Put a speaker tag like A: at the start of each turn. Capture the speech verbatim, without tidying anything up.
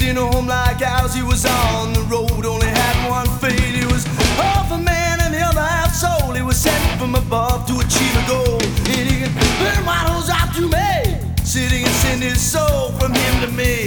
A: in a home like ours. He was on the road, only had one fate. He was half a man and the other half soul. He was sent from above to achieve a goal, and he can burn models out to me, sitting and send his soul from him to me.